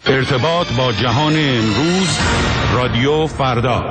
ارتباط با جهان امروز، رادیو فردا.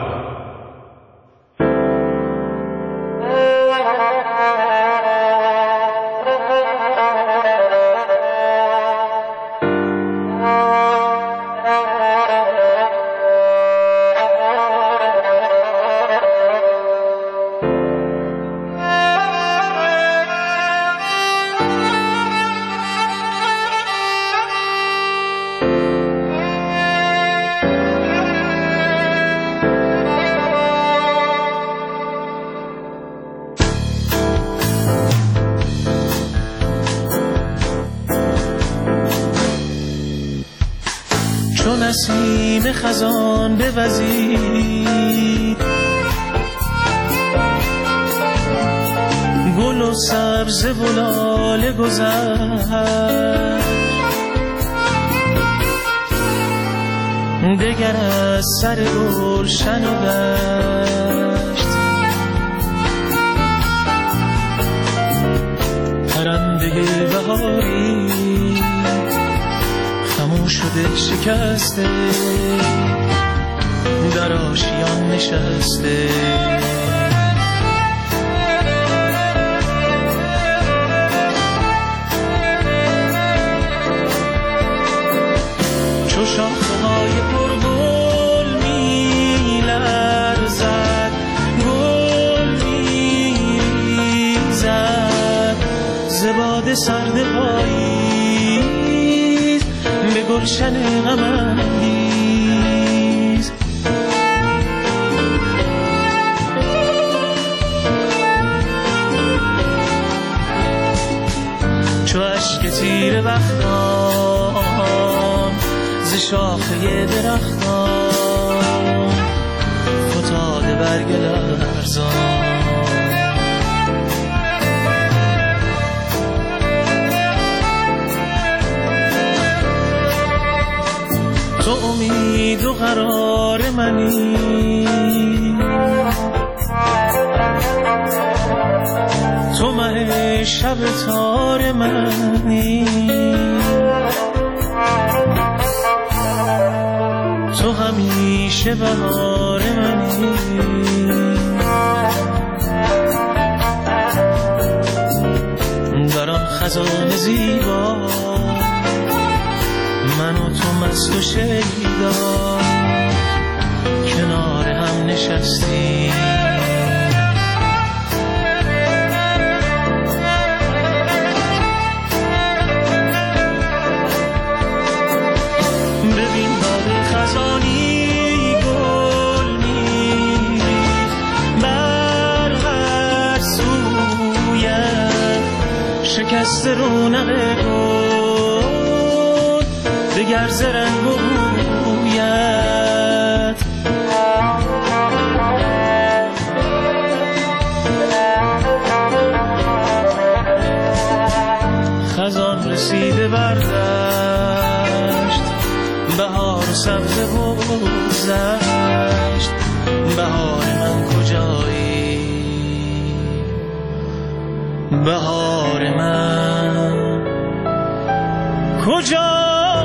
نسیم خزان بوزید، گل و سبز و لاله گذشت، دگر از سر گلشن و دشت، پرنده بهاری خاموش شده شکسته، در آشیان نشسته، چو شاخه‌های پرگل می‌لرزد، گل می‌ریزد ز باد سرد پاییز به گلشن غم‌انگیز. چو اشک تیره بختان ز شاخه درختان فتاده برگ لرزان، تو امید و قرار منی، تو مه شب تار منی، تو همیشه بهار منی، در آن خزان زیبا من و تو مست و شیدا کنار هم نشستیم، ببین باد خزانی گل می‌ریز بر هر سویم، شکست رونق گل دگر ز رنگ و بویت، خزان رسیده بر دشت، بهار و سبزه بگذشت، بهار من کجایی، بهار من کجایی.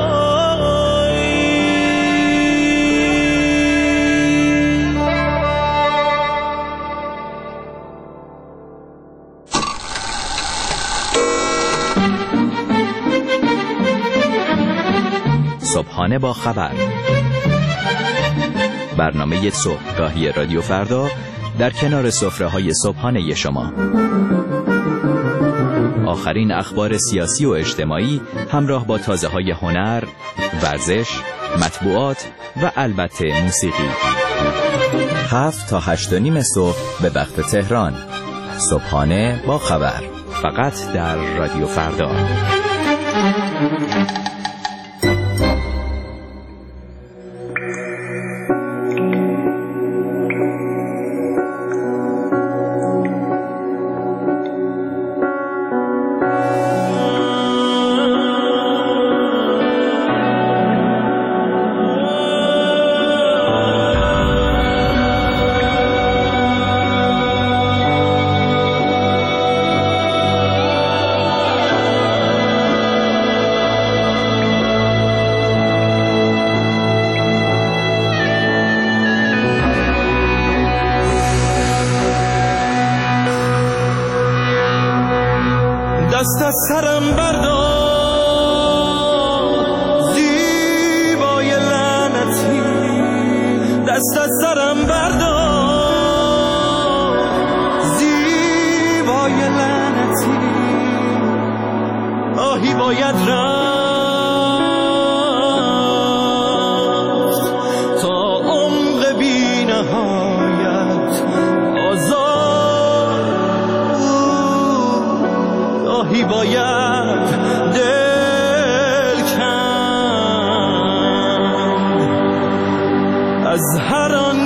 صبحانه با خبر، برنامه صبحگاهی رادیو فردا در کنار سفره‌های صبحانه شما. آخرین اخبار سیاسی و اجتماعی همراه با تازه‌های هنر، ورزش، مطبوعات و البته موسیقی. 7 تا 8:30 صبح به وقت تهران. صبحانه با خبر، فقط در رادیو فردا.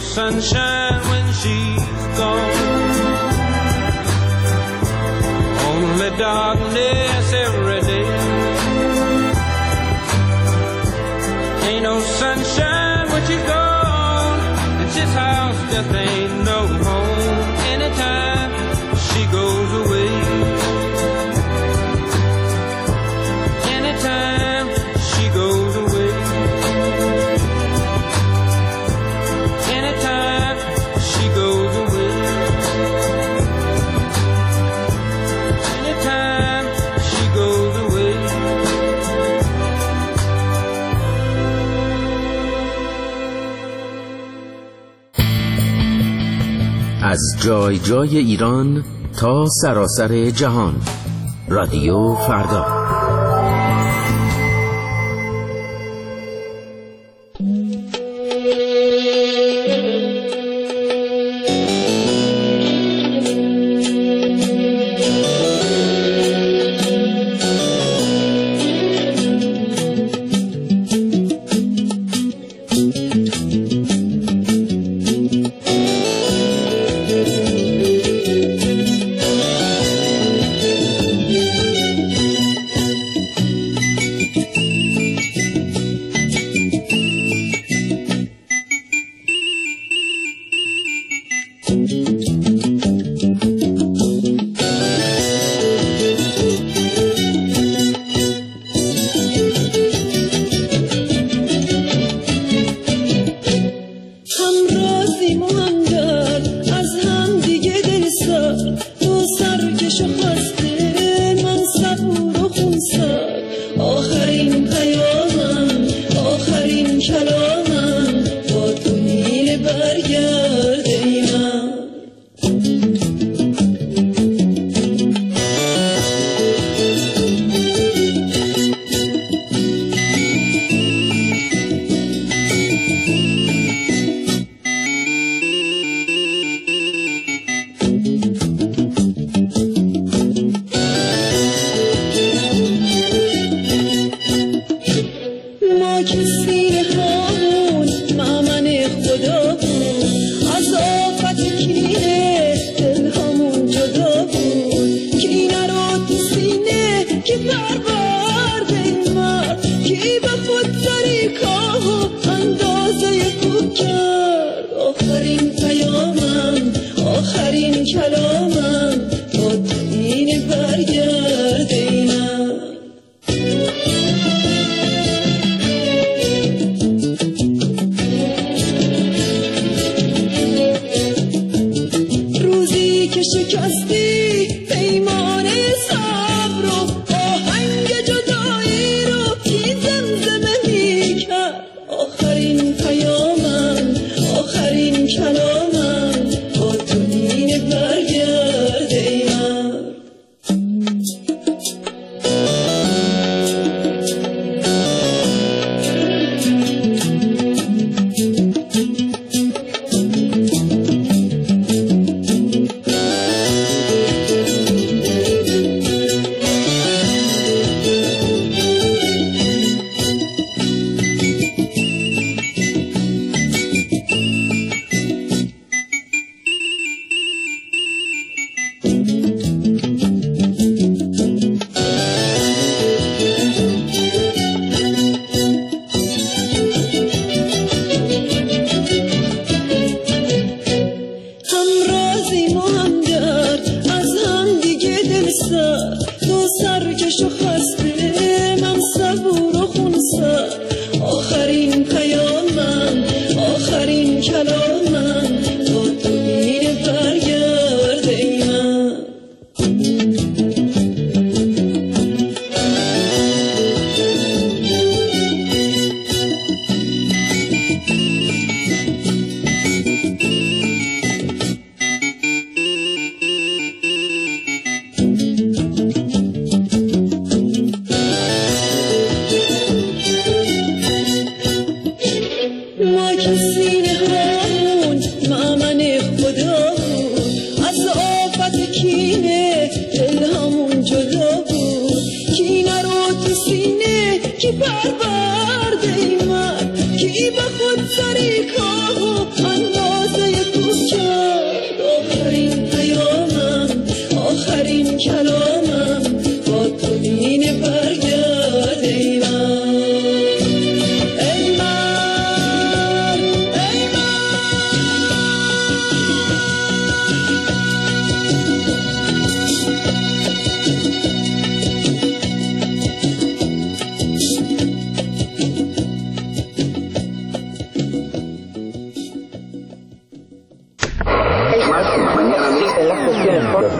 sunshine when she's gone. Only darkness every day. Ain't no sunshine when she's gone. And this house just ain't no home. Anytime she goes away. Anytime she goes away. Anytime she goes away. Anytime she goes away. از جای جای ایران تا سراسر جهان، رادیو فردا.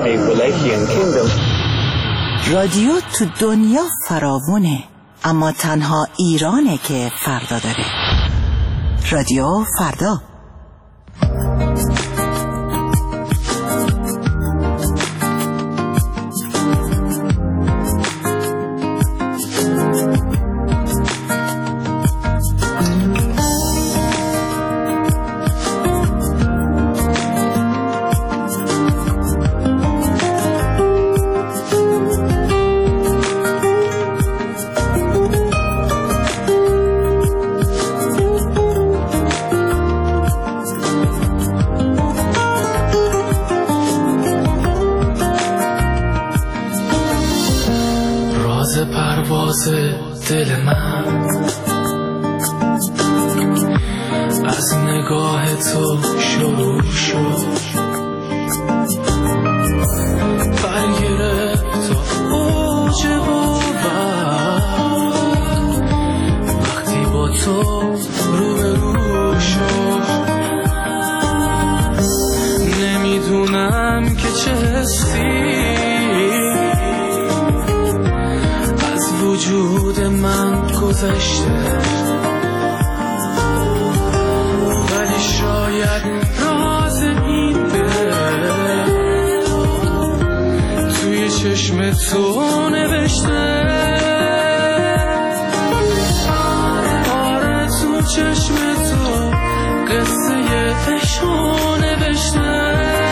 Appalachian Kingdom. رادیو تو دنیا فراوونه، اما تنها ایرانه که فردا داره. رادیو فردا. دل من از نگاه تو شروع شد، برگرفت تا اوج باور وقتی با تو روبرو شد. نمیدونم که چه حسی وجود من گذشته، ولی شاید راز این دل توی چشم تو نوشته. آره تو چشم تو قصه عشق نوشته.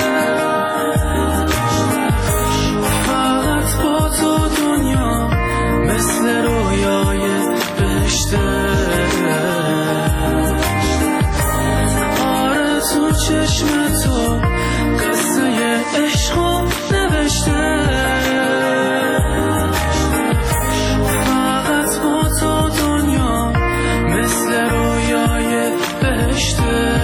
فقط با تو دنیا مثل رویای بهشته. آره تو چشم تو قصه عشق نوشته. فقط با تو دنیا مثل رویای بهشته.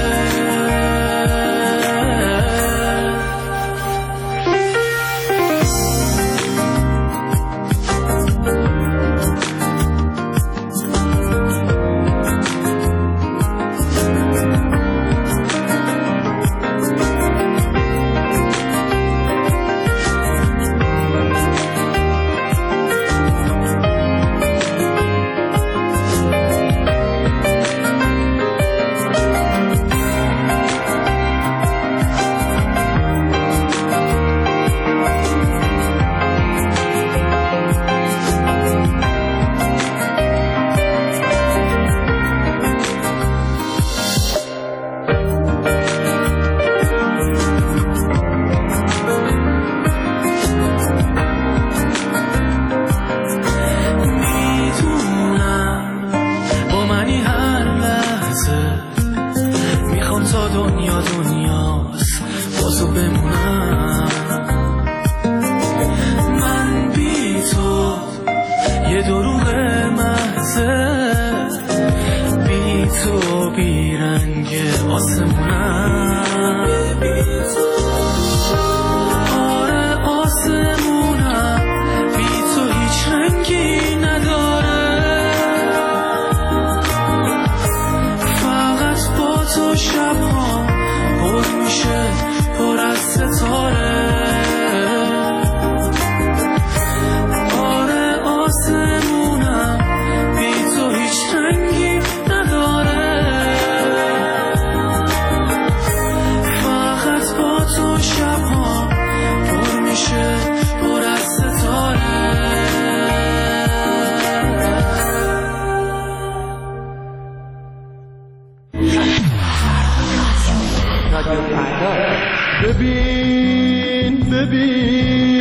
ببین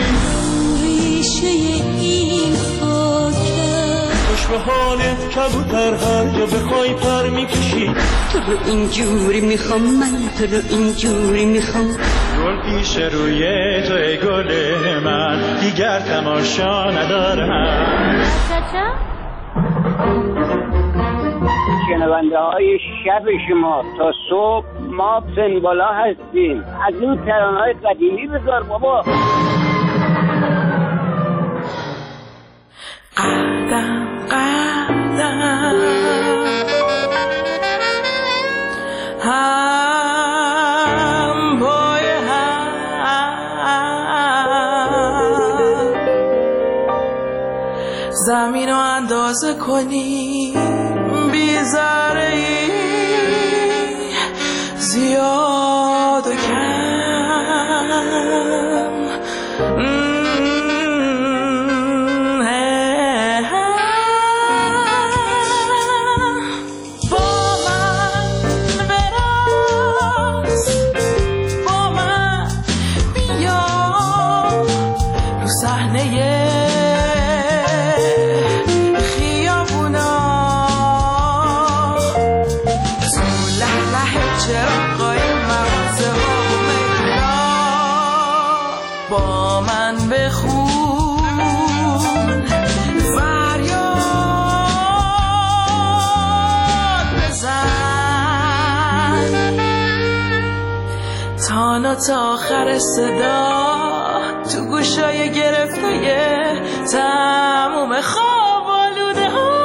ریشه این خاکه خوش به حالت کبوتر هر جا بخوای پر میکشی. تو رو اینجوری میخوام من، تو رو اینجوری میخوام. گل پیش روی توی گل من دیگر تماشا ندارم. شنونده های شب شما تا صبح ما پنبالا هستیم. از این ترانه‌های قدیمی بذار بابا. قدم قدم هم پای هم زمین رو اندازه کنی بی ذره‌ای زیاد و کم با من بخون فریاد بزن تا آخر صدا تو گوشای گرفته تموم خواب آلوده ها.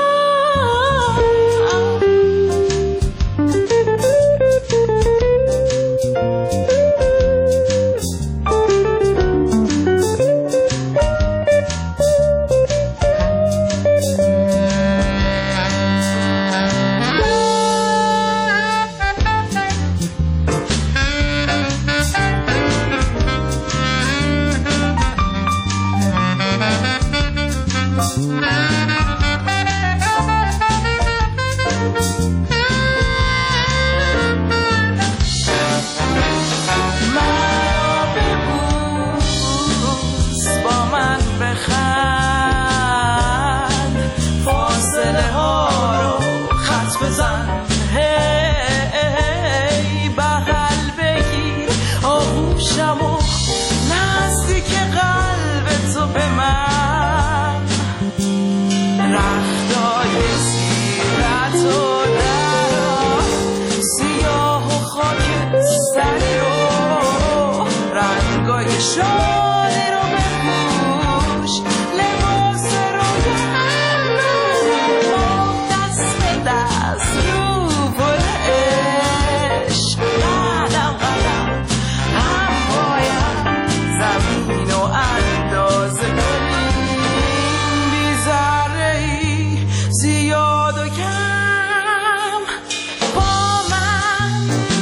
شالی رو بپوش لباس رویم دست به دست رو پر عشق قدم قدم هم باید زمین رو اندازه کنیم بی ذره‌ای زیاد و کم با من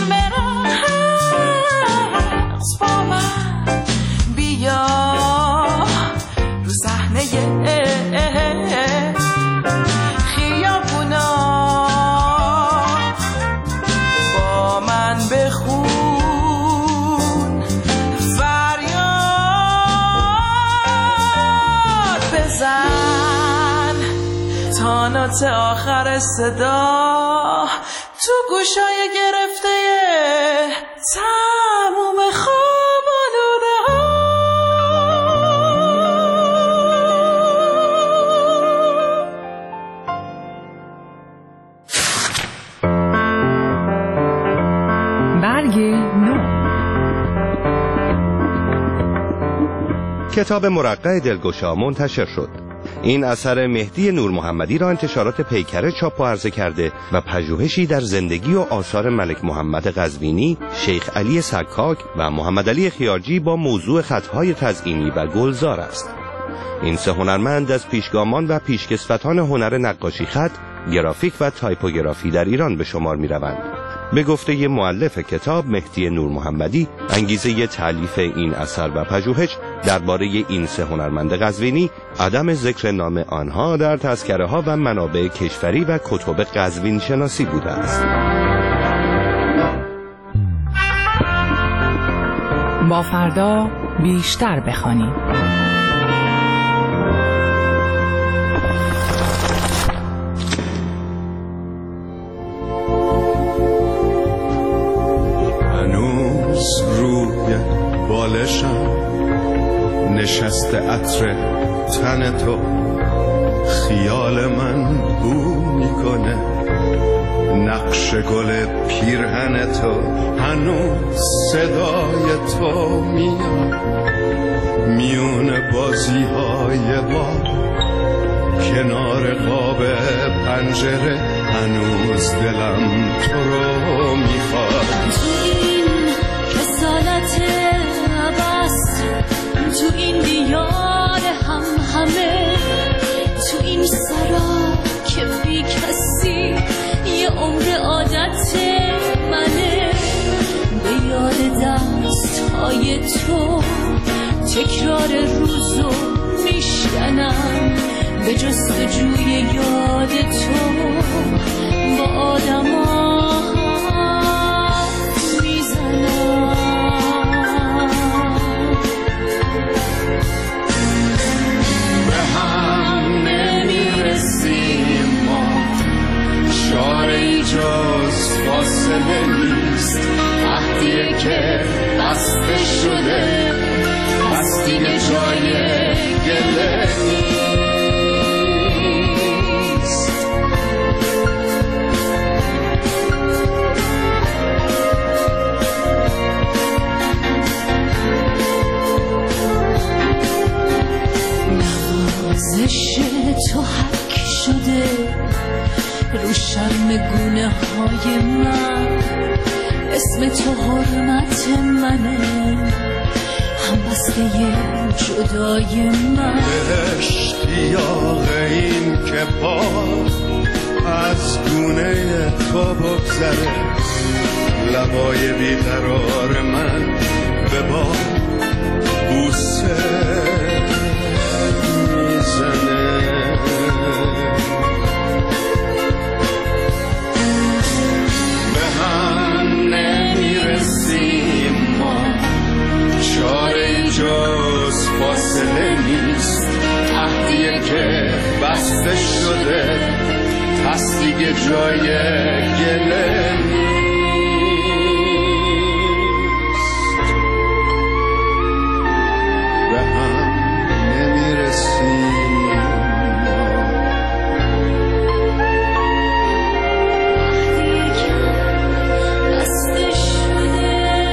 برقص با من بیا رو صحنه خیابونا با من بخون فریاد بزن تا نوت آخر صدا تو گوشای گرفته تموم خواب آلوده ها. برگ نو. کتاب مرقع دلگشا منتشر شد. این اثر مهدی نور محمدی را انتشارات پیکره چاپ و عرضه کرده و پژوهشی در زندگی و آثار ملک محمد قزوینی، شیخ علی سکاک و محمد علی خیارجی با موضوع خطهای تزئینی و گلزار است. این سه هنرمند از پیشگامان و پیشکسوتان هنر نقاشی خط، گرافیک و تایپوگرافی در ایران به شمار می روند. به گفته مؤلف کتاب مهدی نور محمدی، انگیزه تألیف این اثر و پژوهش درباره این سه هنرمند قزوینی عدم ذکر نام آنها در تذکره ها و منابع کشوری و کتب قزوین شناسی بوده است. با فردا بیشتر بخوانیم. بالشم نشسته عطر تن تو، خیال من بو میکنه نقش گل پیرهن تو، هنوز صدای تو میاد میون بازی های باب، کنار قاب پنجره هنوز دلم تو رو میخواد. تو این دیار هم همه تو تکرار روزو میشکنم به جستجوی یاد تو با آدما میزنم به هم نمیرسیم ما چاره‌ای جز فاصله نیست عهدیه که بسته شده پس دیگه جای گله نیست نوازش تو حک شده رو شرم گونه های من اسم تو حرمت منه هم بسته جدای من اشتیاق این که پا از گونه تو بگذره لبای بیقرار من به با بوسه میزنه به هم نمیرسیم ما چاره جز فاصله نیست عهدیه که بسته شده پس دیگه جای گله نیست به هم نمیرسیم عهدیه که بسته شده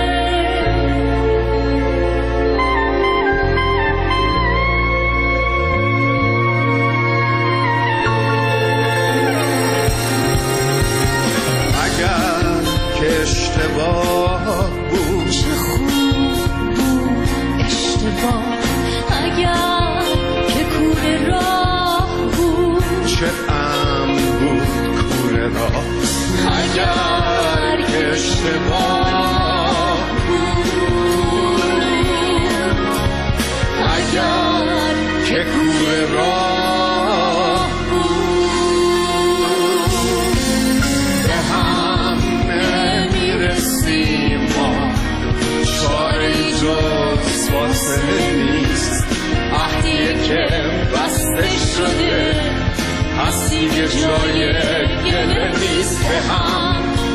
اشتباه بود چه خوب بود اشتباه اگر که کوره راه بود چه ام بود کوره راه اگر که اشتباه بود اگر که کوره راه بود به هم نمیرسیم ما چاره‌ای جز فاصله نیست عهدیه که بسته شده پس دیگه جای گله نیست به هم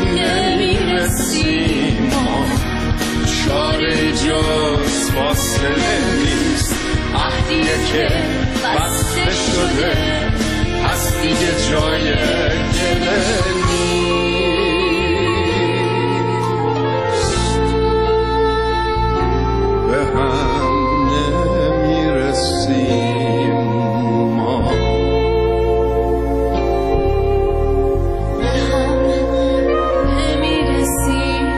نمیرسیم ما چاره‌ای جز فاصله نیست عهدیه که بسته شده پس دیگه جای گله نیست به هم نمیرسیم ما به هم نمیرسیم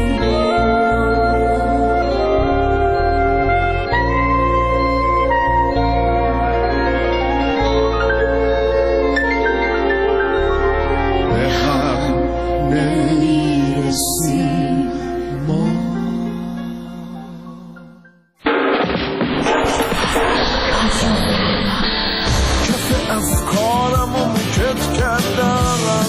به هم نمیرسیم ما کف افکارمو کت کردم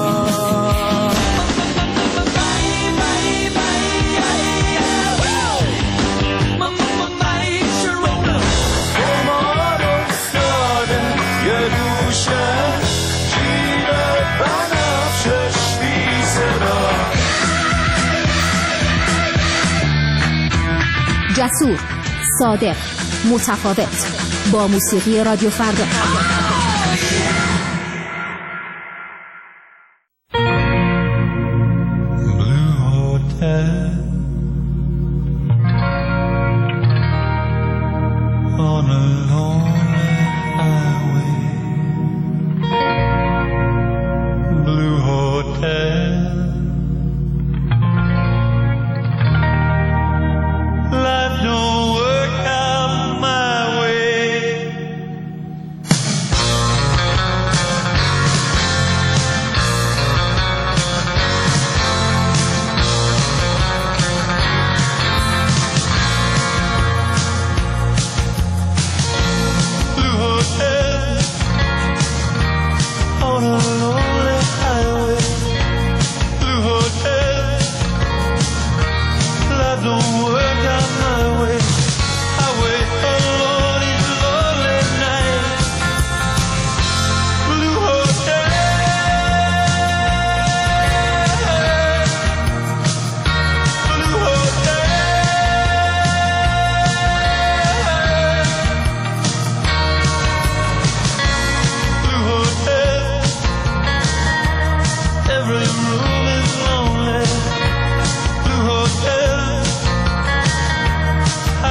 قمار افتاده یه دوشه جیب بنفشش بی صدا جسور، صادق، متفاوت با موسیقی رادیو فردا.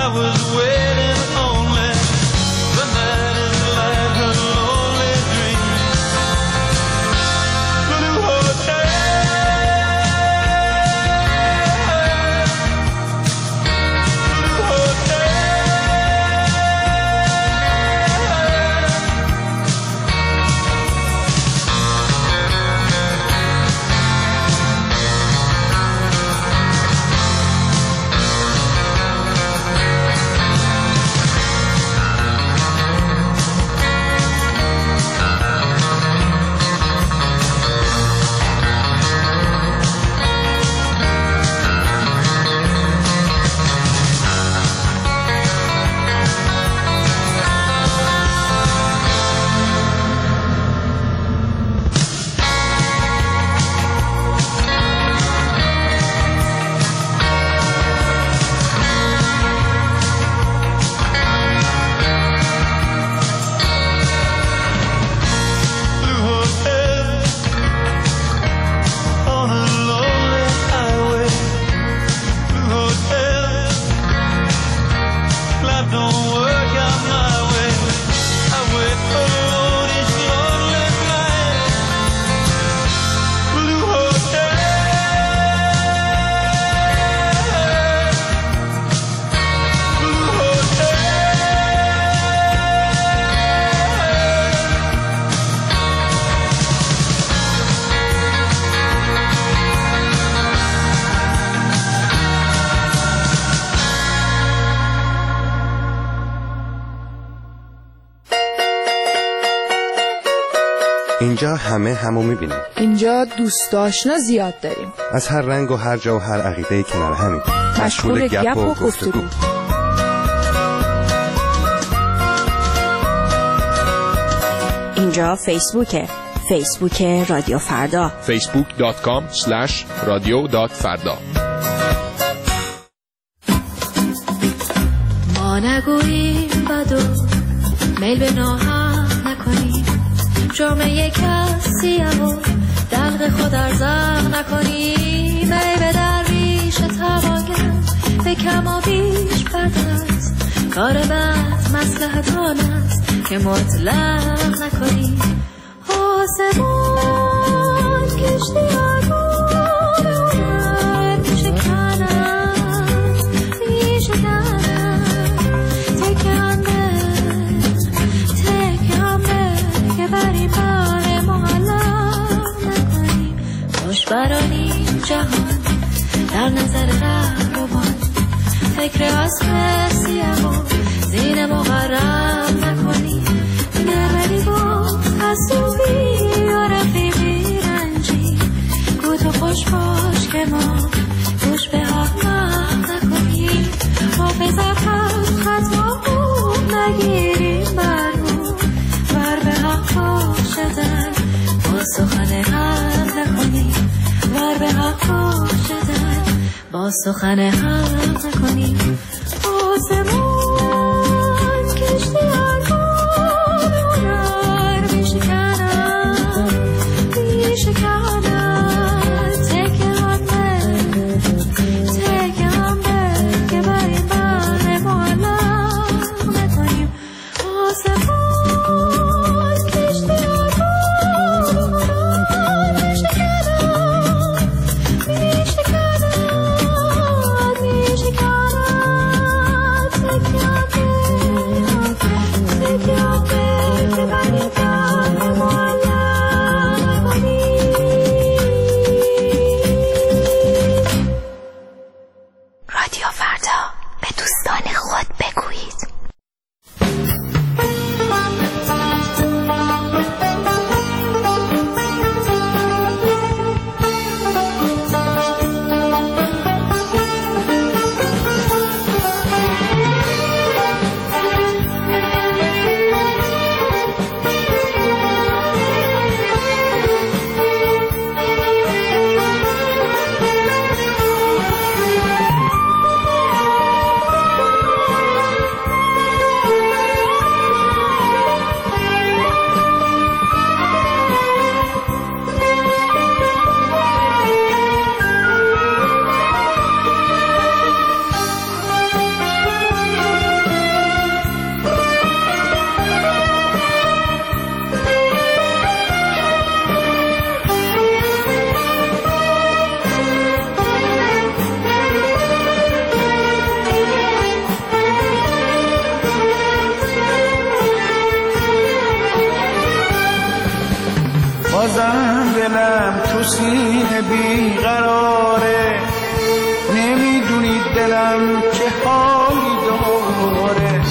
was waiting only. The night is like a lonely dream. Blue hotel. Blue hotel. اینجا همه همو میبینیم. اینجا دوست آشنا زیاد داریم. از هر رنگ و هر جا و هر عقیده کنار همین. مشغول گپ و گفتگو. اینجا فیسبوکه. فیسبوک رادیو فردا. facebook.com/radio.farda. ما نگوییم بدو میل به ناهم نکنیم، جامعه کسی و دلق خود ارزاق نکنیم. ای به درویش تواگر به کم و بیش بد است، کار بد مصلحت آن است که مطلق نکنیم. آسمان کشتی آگون اونر میشکنن میشکنن، تکم به که بریم بر معلق نکنیم. خوش برانی جهان در نظر رهروان، فکر اصل سیاه و زین مغرب نکنیم. نرولی با حسوبی و رفیقی رنجی، گو تو خوش باش که ما گوش به احمق نکنیم. حافظت خطا نگیریم برمون، بر به حق باشدن با سخن حق نکنیم. بر به حق باشدن با سخن حق نکنیم. آسمان کشتی آگون اونر میشکنن میشکنن، تکم به که بریم بر معلق نکنیم. آسمان کشتی آگون اونر میشکنن میشکنن میشکنن. بازم دلم تو سینه بیقراره، نمیدونی دلم چه حالی داره.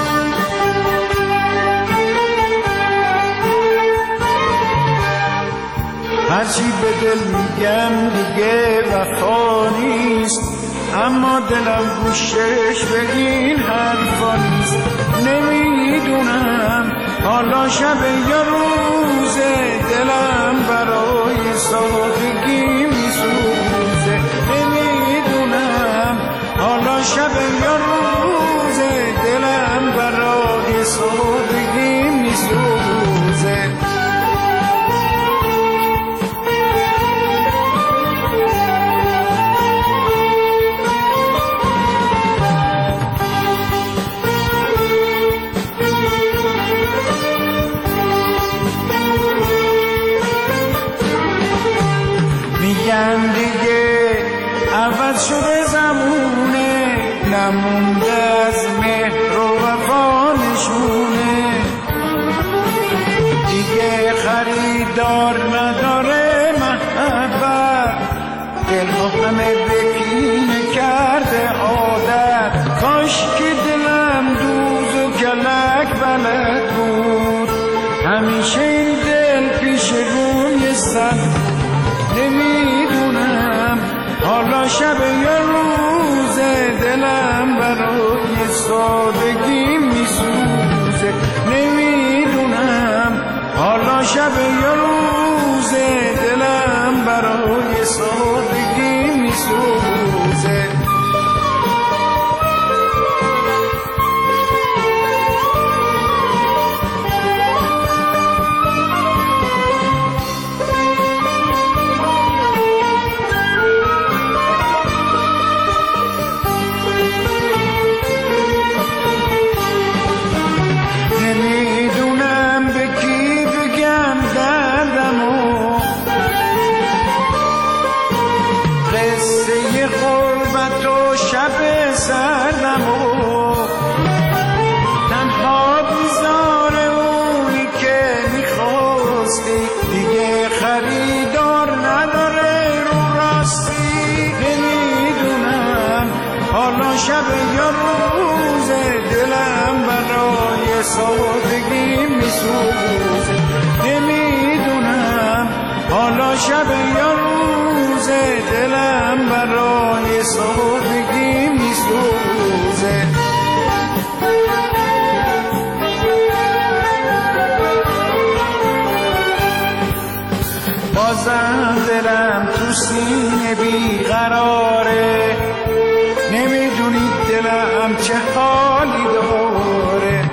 هرچی به دل میگم دیگه وفا نیست، اما دلم گوشش به این حرفا نیست. نمیدونم حالا شب یا روزه، دلم برای سادگی میسوزه. نمیدونم حالا شب یا روزه، دلم برای سادگی میسوزه. میگن دیگه عوض شده زمونه، نمونده از مهر و وفا نشونه. دیگه خریدار نداره محبت، دلها همه به کینه کرده عادت. کاش که دلم دوز و کلک بلد بود، همیشه این دل پیش روی سر. نمیدونم حالا شب یا روزه، دلم برای سادگی میسوزه. نمیدونم حالا شب یا روزه، دلم برای سادگی میسوزه. شب یا روزه، دلم برای سادگی میسوزه. نمیدونم حالا شب یا روزه، دلم برای سادگی میسوزه. بازم دلم تو سینه بیقراره، نمیدونی دلم چه حالی داره.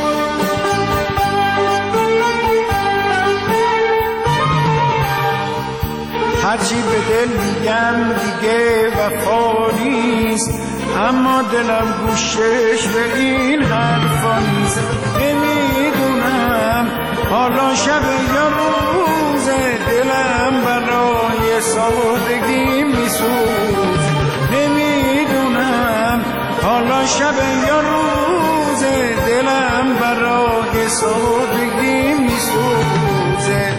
هرچی به دل میگم دیگه وفا نیست، اما دلم گوشش به این حرفا نیست. نمیدونم حالا شب یا روزه، دلم برای سادگی میسوزه. نمیدونم حالا شب یا روزه، دلم برای سادگی میسوزه.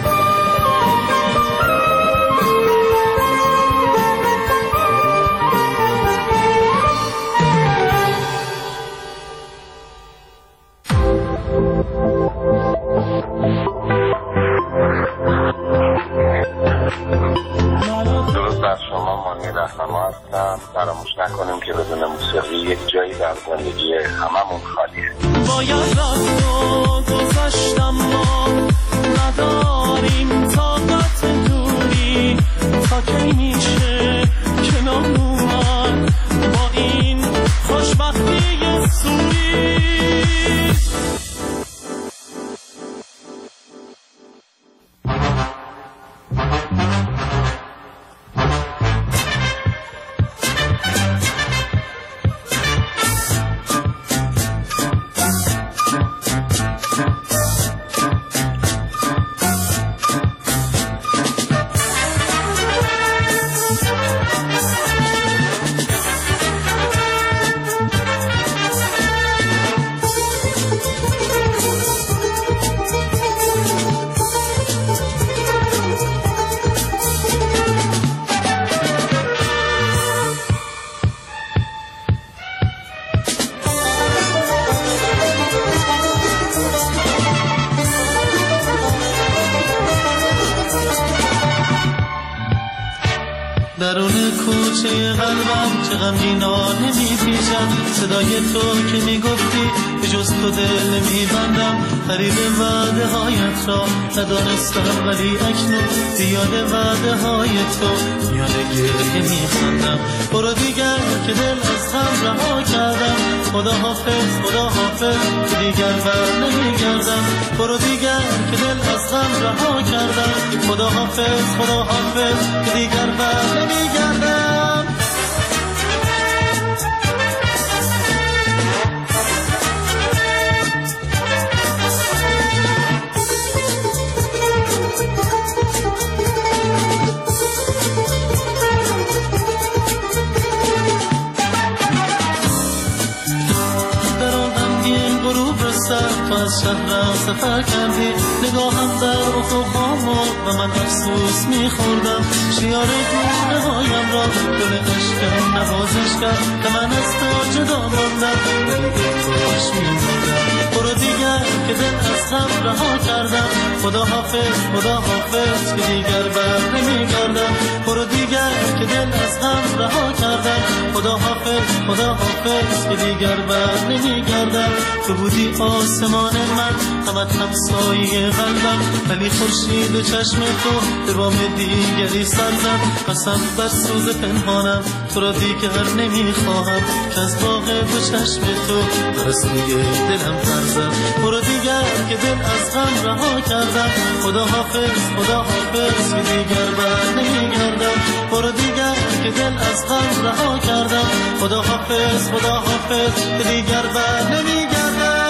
فراموش نکنیم که بدون موسیقی یک جایی در زندگی هممون خالیه. باید راه گذاشتم، ما نداریم طاقت دوری، تا کی میشه کنار اومد با این خوشبختی سوری. کوچه قلبم چه غمگینانه میپیچم، صدای تو که میگفتی به جز تو دل نمیبندم، غریب وعده هایت را ندانستم ولی اکنون زیاد وعده های تو میانه گریه میخندم. برو دیگر که دل از غم رها کردم، خدا حافظ خدا حافظ که دیگر بر نمیگردم. برو دیگر که دل از غم رها کردم، خدا حافظ خدا حافظ که دیگر بر نمیگردم. تو از شهرم سفر کردی، نگاهم در افق خامور و من افسوس میخوردم. شیار گونه هایم را گل عشقم نوازش کرد که من از تو جدا ماندم، ولی دلخوش میموندم. برو دیگر که دل از غم رها کردم، خدا حافظ خدا حافظ که دیگر بر نمیگردم. برو دیگر که دل از غم رها کردم، خدا حافظ خدا حافظ که دیگر بر نمیگردم. تو بودی آسمان من، همت همسایه قلبم، ولی خورشید چشم تو به بام دیگری سر زد. قسم بر سوز پنهانم تو را دیگر نمیخواهم، که از باغ به چشم تو پرستوی دلم پر زد. برو دیگر که دل از غم رها کردم، خدا حافظ خدا حافظ که دیگر بر نمیگردم. برو دیگر که دل از غم رها کردم، خدا حافظ خدا حافظ که دیگر بر نمیگردم.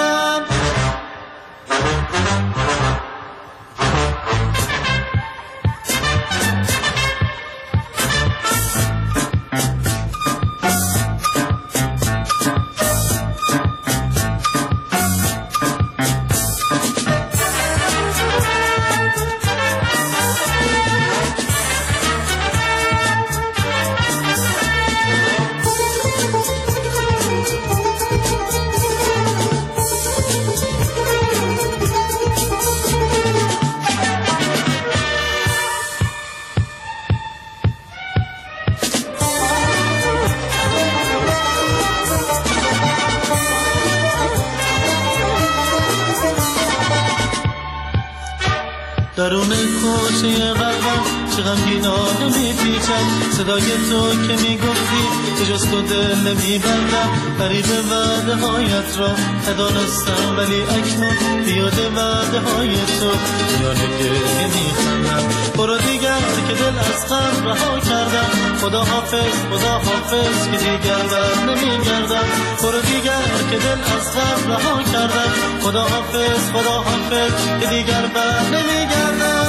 درون کوچه قلبم چه غمگینانه میپیچم، صدای تو که میگفتی به جز تو دل نمیبندم. غریب وعده هایت را ندانستم ولی اکنون بیاد وعده های تو میانه گریه میخندم. برو دیگر که دل از غم رها کردم، خدا حافظ خدا حافظ که دیگر بر نمیگردم. برو دیگر که دل از غم رها کردم، خدا حافظ خدا حافظ که دیگر بر نمیگردم.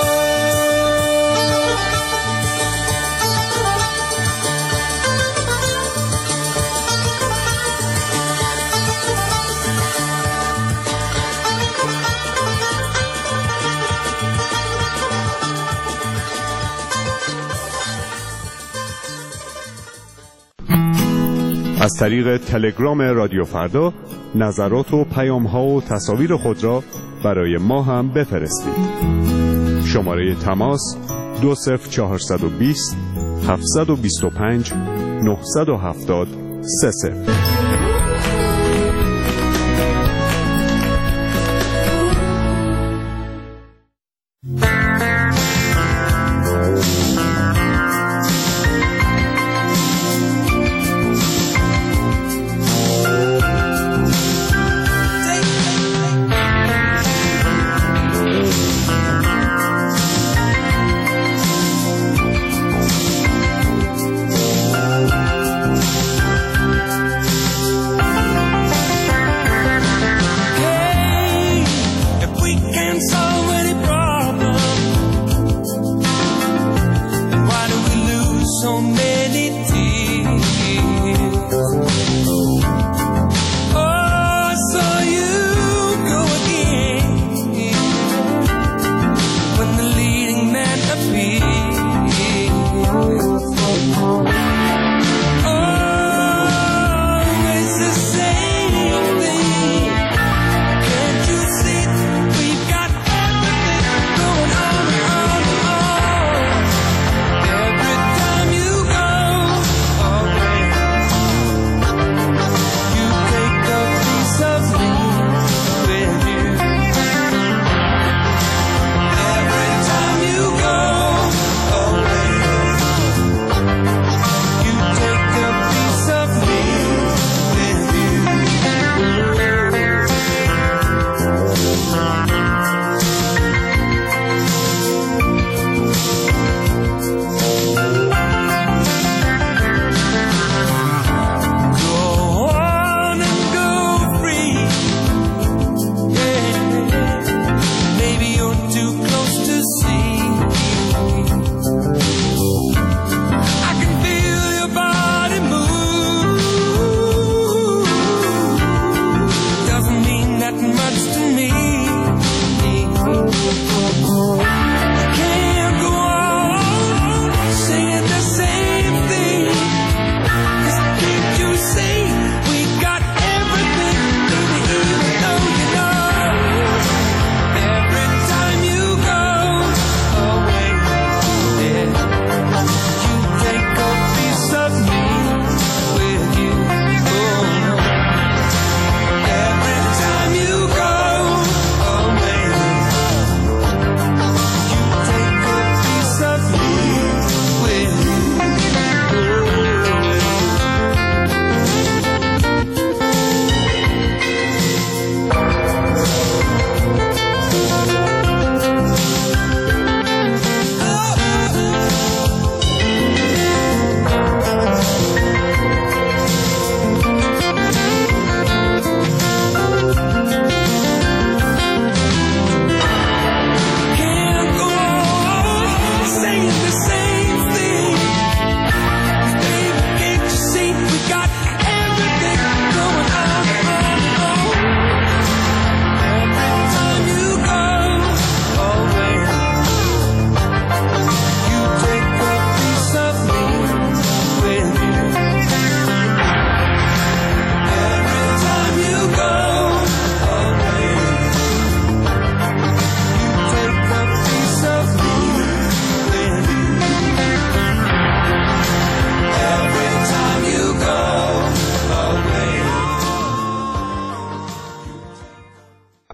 از طریق تلگرام رادیو فردا نظرات و پیام‌ها و تصاویر خود را برای ما هم بفرستید. شماره تماس 20420 725 970 30.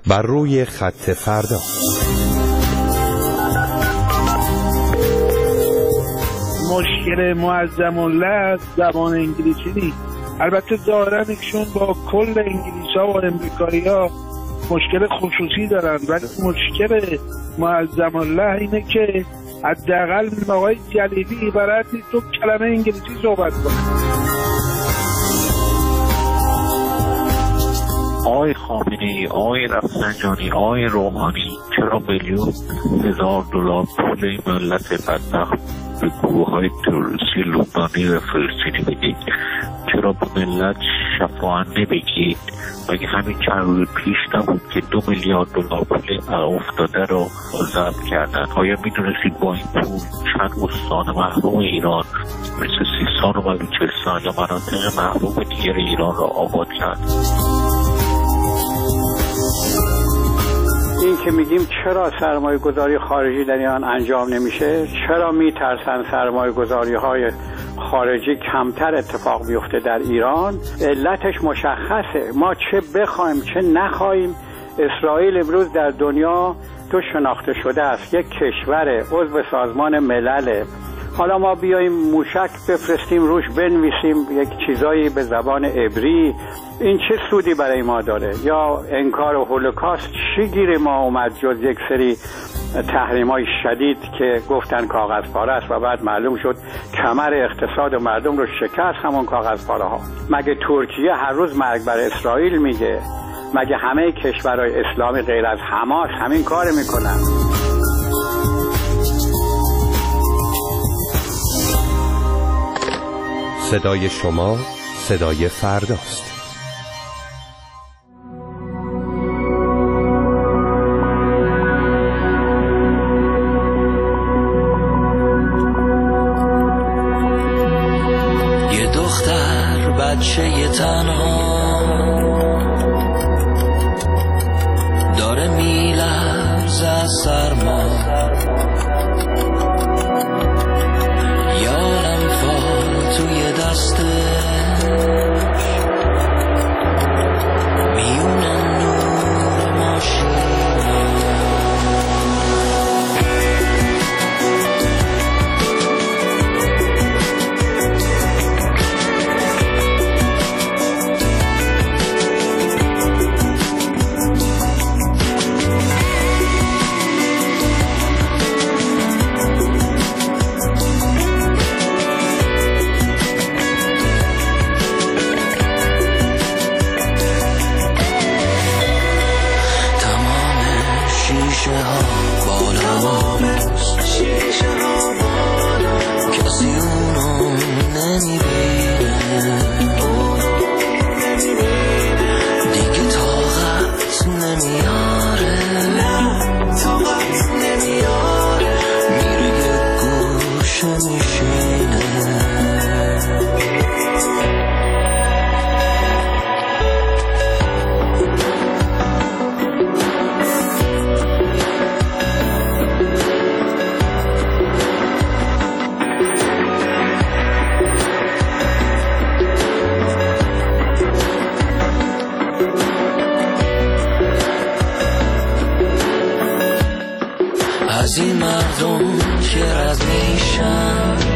بر روی خط فردا. مشکل معظم الله زبان انگلیسی نیست. البته ظاهراً ایشون با کل انگلیس‌ها و امریکایی‌ها مشکل خصوصی دارن، ولی مشکل معظم الله اینه که حداقل آقای جلیلی عبارت نیست تو کلمه انگلیسی صحبت کنه. آقای خامنه‌ای، آقای رفسنجانی، آقای روحانی، چرا $1,000,000 پول این ملت بدبخت به گروه‌های تروریستی لبنانی و فلسطینی بدید؟ چرا به ملت شفاهنده بگید؟ مگه همین چند روز پیش نبود که $2,000,000 پول افتاده رو ضبط کردن؟ آیا میدونستید با این پول چند استان محروم ایران مثل سیستان و بلوچستان یا مناطق محروم دیگر ایران را آباد کرد؟ این که میگیم چرا سرمایه گذاری خارجی در ایران انجام نمیشه، چرا میترسن سرمایه گذاری های خارجی کمتر اتفاق بیفته در ایران، علتش مشخصه. ما چه بخوایم چه نخواهیم، اسرائیل امروز در دنیا تو شناخته شده است، یک کشور عضو سازمان ملل. حالا ما بیاییم موشک بفرستیم روش بنویسیم یک چیزایی به زبان عبری، این چه سودی برای ما داره؟ یا انکار هولوکاست، چی گیر ما اومد جز یک سری تحریم‌های شدید که گفتن کاغذ پاره است و بعد معلوم شد کمر اقتصاد و مردم رو شکست همون کاغذ پاره ها. مگه ترکیه هر روز مرگ بر اسرائیل میگه؟ مگه همه کشورهای اسلامی غیر از حماس همین کار میکنن؟ صدای شما صدای فرداست. یه دختر بچه تنها داره میلرزه از سرما، یارم فال توی دستش میونه نور ماشین. از این مردم که رد میشن